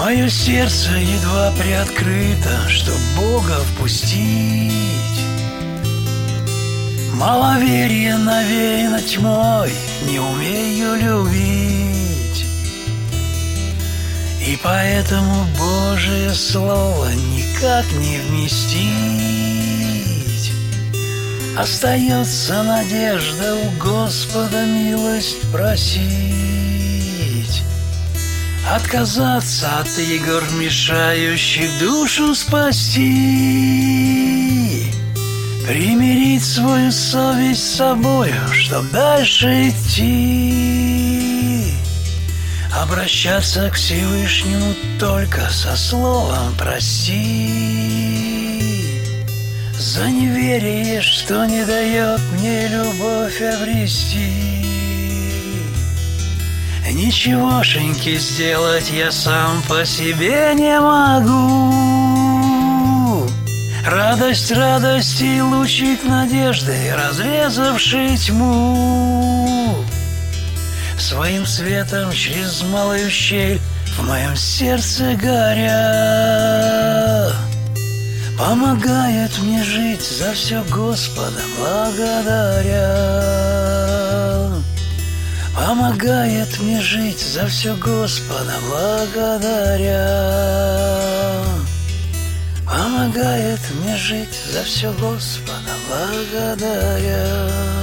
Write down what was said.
Мое сердце едва приоткрыто, чтоб Бога впустить. Маловерие навеяно тьмой, не умею любить. И поэтому Божие Слово никак не вместить. Остается надежда у Господа милость просить. Отказаться от игр, мешающих душу спасти. Примирить свою совесть с собою, чтоб дальше идти. Обращаться к Всевышнему только со словом «прости». За неверие, что не дает мне любовь обрести. Ничегошеньки сделать я сам по себе не могу. Радость радости, лучик надежды, разрезавший тьму. Своим светом через малую щель в моем сердце горя, помогает мне жить, за все Господа благодаря. Помогает мне жить, за все Господа благодаря. Помогает мне жить, за все Господа благодаря.